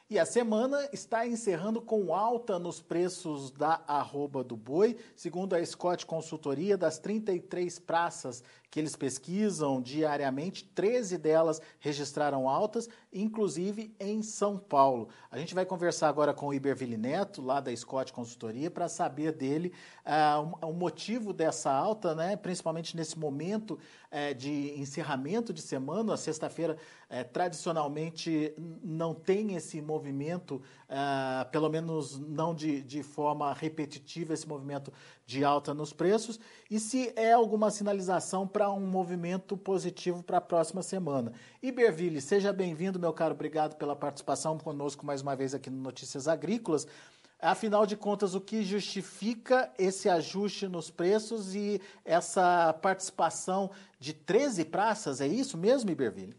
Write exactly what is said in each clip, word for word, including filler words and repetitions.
E a semana está encerrando com alta nos preços da arroba do boi. Segundo a Scott Consultoria, das trinta e três praças que eles pesquisam diariamente, treze delas registraram altas, inclusive em São Paulo. A gente vai conversar agora com o Iberville Neto, lá da Scott Consultoria, para saber dele uh, o motivo dessa alta, né? Principalmente nesse momento uh, de encerramento de semana. A sexta-feira, uh, tradicionalmente, não tem esse movimento, uh, pelo menos não de, de forma repetitiva, esse movimento de alta nos preços, e se é alguma sinalização para um movimento positivo para a próxima semana. Iberville, seja bem-vindo, meu caro, obrigado pela participação conosco mais uma vez aqui no Notícias Agrícolas. Afinal de contas, o que justifica esse ajuste nos preços e essa participação de treze praças, é isso mesmo, Iberville?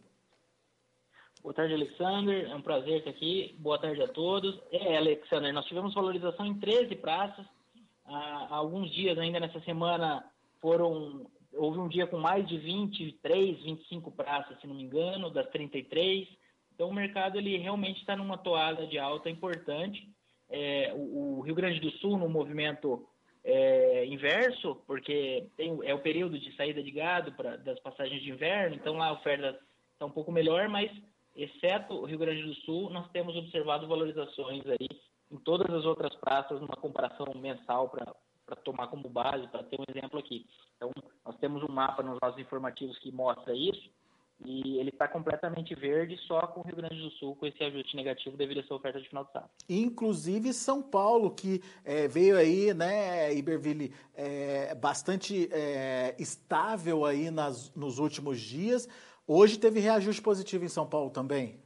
Boa tarde, Alexander, é um prazer estar aqui, boa tarde a todos. É, Alexander, nós tivemos valorização em treze praças. Há alguns dias ainda nessa semana foram, houve um dia com mais de vinte e três, vinte e cinco praças, se não me engano, das trinta e três. Então o mercado ele realmente está numa toada de alta importante. É, o, o Rio Grande do Sul no movimento é, inverso, porque tem, é o período de saída de gado pra, das passagens de inverno, então lá a oferta está um pouco melhor, mas exceto o Rio Grande do Sul, nós temos observado valorizações aí em todas as outras praças, numa comparação mensal para tomar como base, para ter um exemplo aqui. Então, nós temos um mapa nos nossos informativos que mostra isso, e ele está completamente verde, só com o Rio Grande do Sul, com esse ajuste negativo devido a essa oferta de final de safra. Inclusive São Paulo, que é, veio aí, né, Iberville, é, bastante é, estável aí nas, nos últimos dias. Hoje teve reajuste positivo em São Paulo também?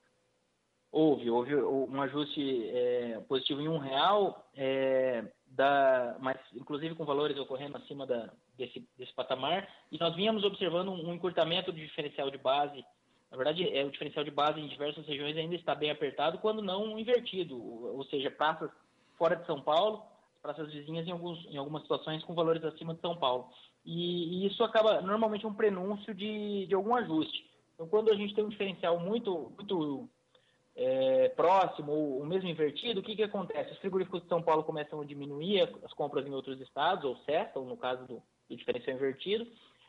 Houve, houve um ajuste é, positivo em um real, é, da, mas inclusive com valores ocorrendo acima da, desse, desse patamar, e nós vínhamos observando um, um encurtamento do diferencial de base. Na verdade, é, o diferencial de base em diversas regiões ainda está bem apertado, quando não invertido, ou seja, praças fora de São Paulo, praças vizinhas em, alguns, em algumas situações com valores acima de São Paulo. E, e isso acaba normalmente um prenúncio de, de algum ajuste. Então, quando a gente tem um diferencial muito, muito É, próximo ou mesmo invertido, o que, que acontece? Os frigoríficos de São Paulo começam a diminuir as compras em outros estados, ou cessam, no caso do, do diferencial invertido,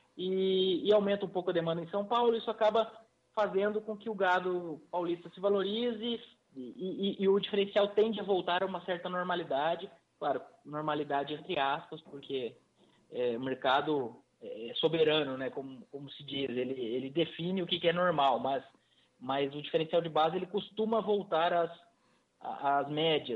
e, e aumenta um pouco a demanda em São Paulo. Isso acaba fazendo com que o gado paulista se valorize e, e, e o diferencial tende a voltar a uma certa normalidade, claro, normalidade entre aspas, porque é, o mercado é soberano, né, como, como se diz, ele, ele define o que, que é normal, mas mas o diferencial de base ele costuma voltar às, às médias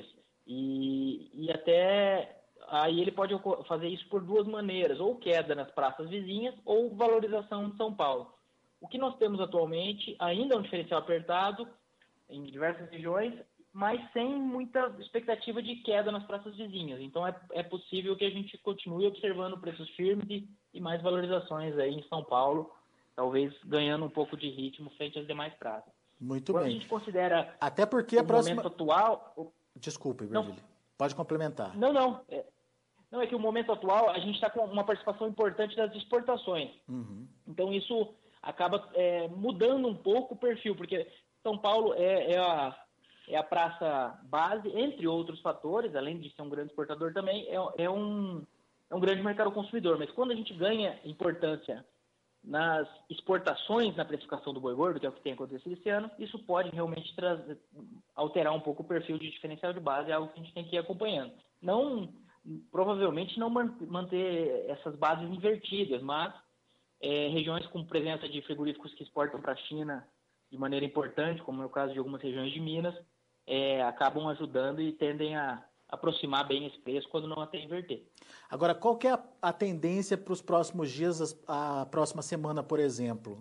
e, e até aí ele pode fazer isso por duas maneiras, ou queda nas praças vizinhas ou valorização de São Paulo. O que nós temos atualmente ainda é um diferencial apertado em diversas regiões, mas sem muita expectativa de queda nas praças vizinhas. Então é, é possível que a gente continue observando preços firmes e, e mais valorizações aí em São Paulo, talvez ganhando um pouco de ritmo frente às demais praças. Muito Quando bem. a gente considera até porque o a próxima... momento atual... O... Desculpa, Iberville. Pode complementar. Não, não. É... Não, é que o momento atual a gente está com uma participação importante das exportações. Uhum. Então isso acaba é, mudando um pouco o perfil, porque São Paulo é, é, a, é a praça base, entre outros fatores, além de ser um grande exportador também, é, é, um, é um grande mercado consumidor. Mas quando a gente ganha importância nas exportações, na precificação do boi gordo, que é o que tem acontecido esse ano, isso pode realmente trazer, alterar um pouco o perfil de diferencial de base, é algo que a gente tem que ir acompanhando. Não, provavelmente não manter essas bases invertidas, mas é, regiões com presença de frigoríficos que exportam para a China de maneira importante, como é o caso de algumas regiões de Minas, é, acabam ajudando e tendem a aproximar bem esse preço quando não até inverter. Agora, qual que é a, a tendência para os próximos dias, a, a próxima semana, por exemplo?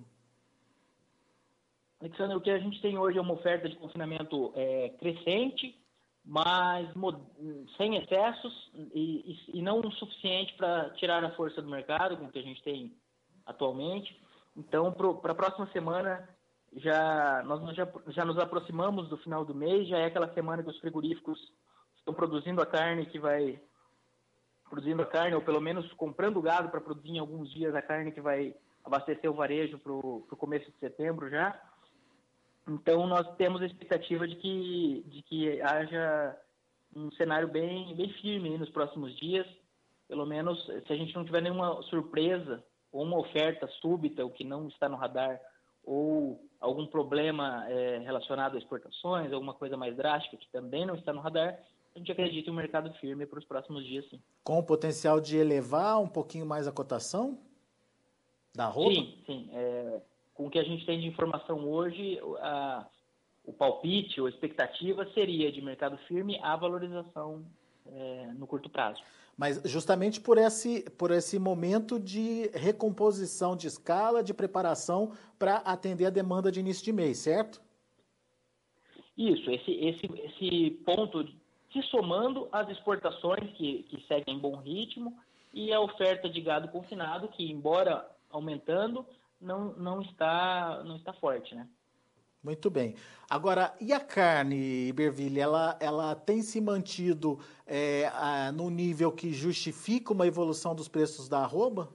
Alexandre, o que a gente tem hoje é uma oferta de confinamento é, crescente, mas sem excessos e, e, e não o suficiente para tirar a força do mercado, com o que a gente tem atualmente. Então, para a próxima semana, já, nós já, já nos aproximamos do final do mês, já é aquela semana que os frigoríficos estão produzindo a carne que vai... produzindo a carne, ou pelo menos comprando gado para produzir em alguns dias a carne que vai abastecer o varejo para o começo de setembro já. Então, nós temos a expectativa de que, de que haja um cenário bem, bem firme aí nos próximos dias. Pelo menos, se a gente não tiver nenhuma surpresa ou uma oferta súbita, o que não está no radar, ou algum problema é, relacionado a exportações, alguma coisa mais drástica que também não está no radar, a gente acredita em um mercado firme para os próximos dias, sim. Com o potencial de elevar um pouquinho mais a cotação da arroba? Sim, sim. É, com o que a gente tem de informação hoje, a, o palpite ou expectativa seria de mercado firme a valorização é, no curto prazo. Mas justamente por esse, por esse momento de recomposição de escala, de preparação para atender a demanda de início de mês, certo? Isso, esse, esse, esse ponto se somando às exportações que, que seguem em bom ritmo e a oferta de gado confinado que, embora aumentando, não, não, está, não está forte, né? Muito bem. Agora, e a carne, Iberville, ela, ela tem se mantido é, a, no nível que justifica uma evolução dos preços da arroba?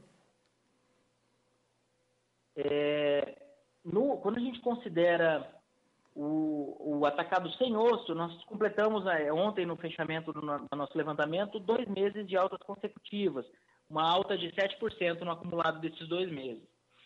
É, no, quando a gente considera o, o atacado sem osso, nós completamos é, ontem no fechamento do, no, do nosso levantamento dois meses de altas consecutivas, uma alta de sete por cento no acumulado desses dois meses.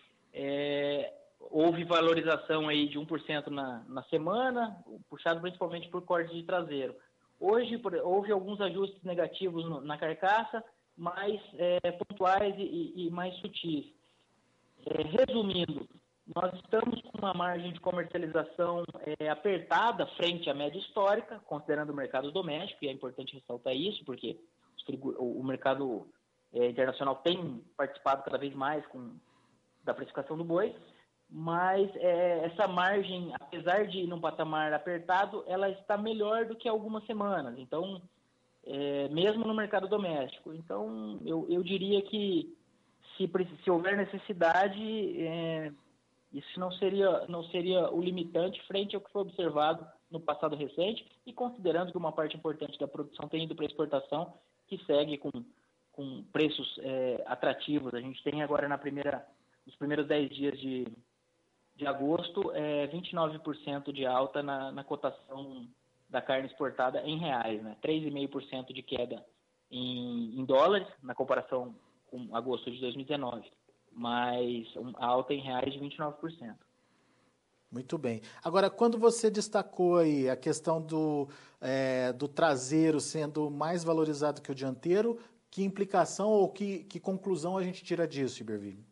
É, houve valorização aí de um por cento na, na semana, puxado principalmente por corte de traseiro. Hoje por, houve alguns ajustes negativos no, na carcaça, mais é, pontuais e, e mais sutis. É, resumindo, nós estamos com uma margem de comercialização é, apertada frente à média histórica, considerando o mercado doméstico, e é importante ressaltar isso, porque o, o mercado é, internacional tem participado cada vez mais com, da precificação do boi, mas é, essa margem, apesar de ir num patamar apertado, ela está melhor do que algumas semanas, então, é, mesmo no mercado doméstico. Então, eu, eu diria que se, se houver necessidade, é, isso não seria, não seria o limitante frente ao que foi observado no passado recente e considerando que uma parte importante da produção tem ido para exportação, que segue com, com preços é, atrativos. A gente tem agora, na primeira, nos primeiros dez dias de, de agosto, é, vinte e nove por cento de alta na, na cotação da carne exportada em reais, né? três vírgula cinco por cento de queda em, em dólares, na comparação com agosto de dois mil e dezenove. Mas a alta em reais de vinte e nove por cento. Muito bem. Agora, quando você destacou aí a questão do, é, do traseiro sendo mais valorizado que o dianteiro, que implicação ou que, que conclusão a gente tira disso, Iberville?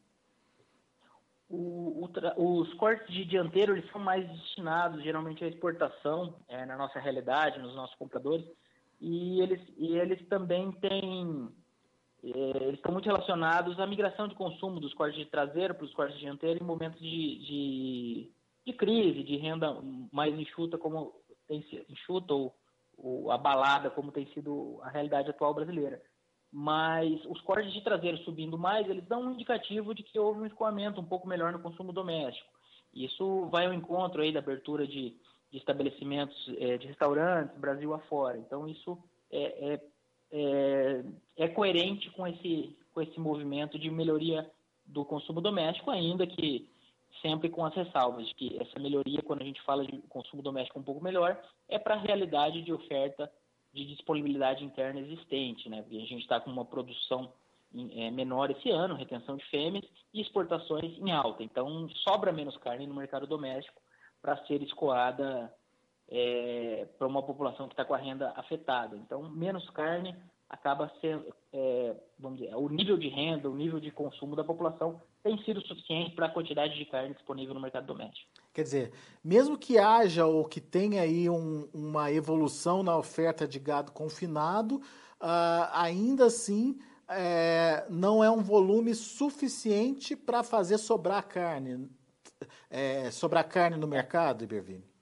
O, o tra... Os cortes de dianteiro eles são mais destinados geralmente à exportação, é, na nossa realidade, nos nossos compradores, e eles, e eles também têm... Eles estão muito relacionados à migração de consumo dos cortes de traseiro para os cortes de dianteiro em momentos de, de, de crise, de renda mais enxuta, como tem sido, enxuta ou, ou abalada, como tem sido a realidade atual brasileira. Mas os cortes de traseiro subindo mais, eles dão um indicativo de que houve um escoamento um pouco melhor no consumo doméstico. Isso vai ao encontro aí da abertura de, de estabelecimentos, é, de restaurantes, Brasil afora. Então, isso é, é É, é coerente com esse, com esse movimento de melhoria do consumo doméstico, ainda que sempre com as ressalvas de que essa melhoria, quando a gente fala de consumo doméstico um pouco melhor, é para a realidade de oferta de disponibilidade interna existente, né? Porque a gente está com uma produção é, menor esse ano, retenção de fêmeas e exportações em alta. Então, sobra menos carne no mercado doméstico para ser escoada É, para uma população que está com a renda afetada. Então, menos carne acaba sendo, é, vamos dizer, o nível de renda, o nível de consumo da população tem sido suficiente para a quantidade de carne disponível no mercado doméstico. Quer dizer, mesmo que haja ou que tenha aí um, uma evolução na oferta de gado confinado, uh, ainda assim é, não é um volume suficiente para fazer sobrar carne, é, sobrar carne no mercado, Iberville?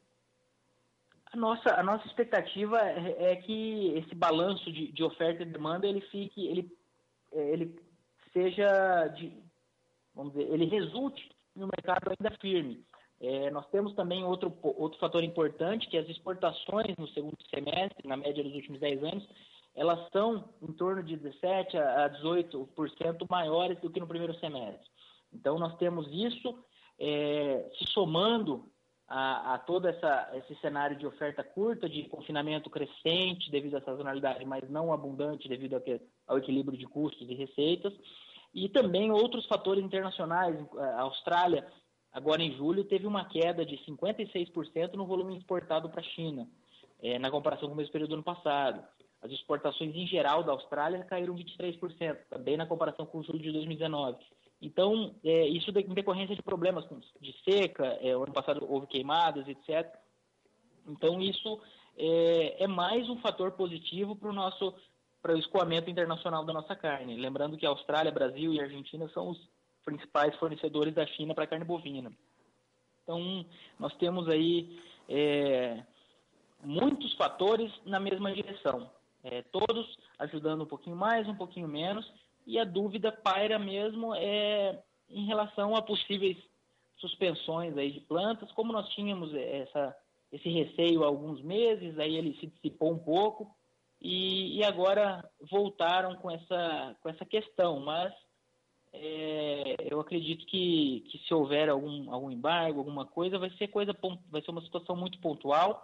A nossa, a nossa expectativa é, é que esse balanço de, de oferta e demanda ele fique, ele, ele seja, de, vamos dizer, ele resulte no mercado ainda firme. É, nós temos também outro, outro fator importante, que as exportações no segundo semestre, na média dos últimos dez anos, elas são em torno de dezessete a dezoito por cento maiores do que no primeiro semestre. Então, nós temos isso é, se somando a, a todo essa, esse cenário de oferta curta, de confinamento crescente devido à sazonalidade, mas não abundante devido ao equilíbrio de custos e receitas. E também outros fatores internacionais. A Austrália, agora em julho, teve uma queda de cinquenta e seis por cento no volume exportado para a China, é, na comparação com o mesmo período do ano passado. As exportações em geral da Austrália caíram vinte e três por cento, também na comparação com julho de dois mil e dezenove. Então, é, isso em decorrência de problemas de seca, é, o ano passado houve queimadas, etcétera. Então, isso é, é mais um fator positivo para o nosso para o escoamento internacional da nossa carne. Lembrando que a Austrália, Brasil e Argentina são os principais fornecedores da China para carne bovina. Então, nós temos aí é, muitos fatores na mesma direção, é, todos ajudando um pouquinho mais, um pouquinho menos, e a dúvida paira mesmo é, em relação a possíveis suspensões aí de plantas, como nós tínhamos essa, esse receio há alguns meses, aí ele se dissipou um pouco, e, e agora voltaram com essa, com essa questão, mas é, eu acredito que, que se houver algum, algum embargo, alguma coisa, vai ser, coisa, vai ser uma situação muito pontual,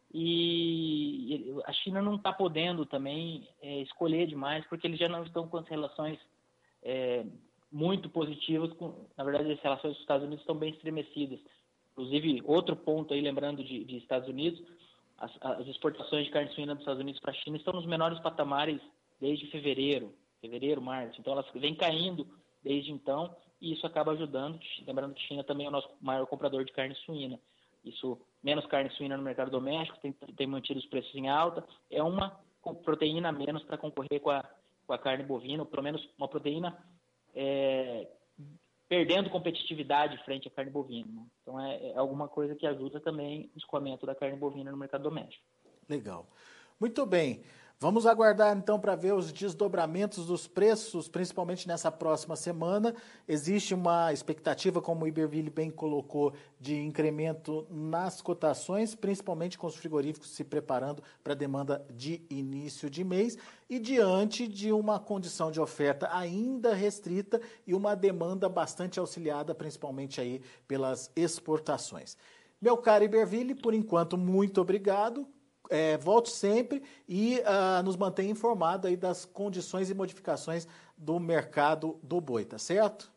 e a China não está podendo também é, escolher demais, porque eles já não estão com as relações é, muito positivas, com, na verdade as relações com os Estados Unidos estão bem estremecidas. Inclusive, outro ponto aí, lembrando de, de Estados Unidos, as, as exportações de carne suína dos Estados Unidos para a China estão nos menores patamares desde fevereiro, fevereiro, março, então elas vêm caindo desde então, e isso acaba ajudando, lembrando que a China também é o nosso maior comprador de carne suína. Isso, menos carne suína no mercado doméstico, tem, tem mantido os preços em alta, é uma proteína a menos para concorrer com a, com a carne bovina, ou pelo menos uma proteína é, perdendo competitividade frente à carne bovina. Né? Então, é, é alguma coisa que ajuda também o escoamento da carne bovina no mercado doméstico. Legal. Muito bem. Vamos aguardar, então, para ver os desdobramentos dos preços, principalmente nessa próxima semana. Existe uma expectativa, como o Iberville bem colocou, de incremento nas cotações, principalmente com os frigoríficos se preparando para a demanda de início de mês e diante de uma condição de oferta ainda restrita e uma demanda bastante auxiliada, principalmente aí pelas exportações. Meu caro Iberville, por enquanto, muito obrigado. É, volte sempre e uh, nos mantenha informado aí das condições e modificações do mercado do boi, tá certo?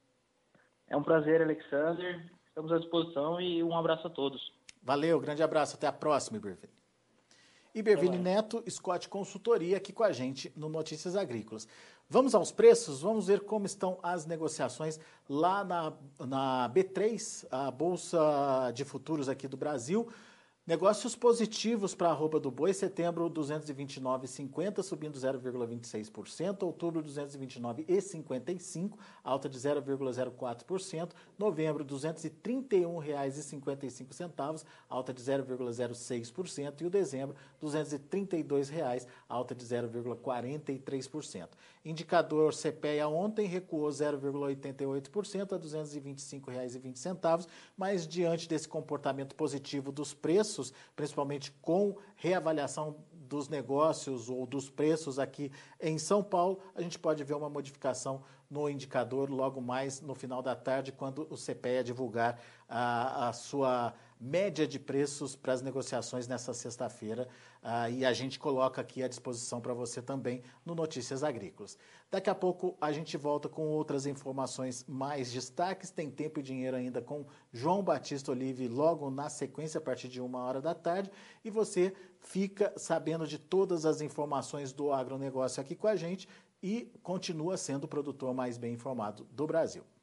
É um prazer, Alexander. Estamos à disposição e um abraço a todos. Valeu, grande abraço. Até a próxima, Iberville. Iberville Neto, Scott Consultoria, aqui com a gente no Notícias Agrícolas. Vamos aos preços, vamos ver como estão as negociações lá na, na B três, a Bolsa de Futuros aqui do Brasil. Negócios positivos para a arroba do boi, setembro duzentos e vinte e nove vírgula cinquenta, subindo zero vírgula vinte e seis por cento, outubro duzentos e vinte e nove vírgula cinquenta e cinco, alta de zero vírgula zero quatro por cento, novembro duzentos e trinta e um reais e cinquenta e cinco centavos, alta de zero vírgula zero seis por cento, e o dezembro duzentos e trinta e dois reais, alta de zero vírgula quarenta e três por cento. Indicador C P E A ontem recuou zero vírgula oitenta e oito por cento a duzentos e vinte e cinco reais e vinte centavos, mas diante desse comportamento positivo dos preços, principalmente com reavaliação dos negócios ou dos preços aqui em São Paulo, a gente pode ver uma modificação no indicador logo mais no final da tarde, quando o C P E A divulgar a, a sua média de preços para as negociações nessa sexta-feira, uh, e a gente coloca aqui à disposição para você também no Notícias Agrícolas. Daqui a pouco a gente volta com outras informações, mais destaques, tem Tempo e Dinheiro ainda com João Batista Olive logo na sequência, a partir de uma hora da tarde, e você fica sabendo de todas as informações do agronegócio aqui com a gente e continua sendo o produtor mais bem informado do Brasil.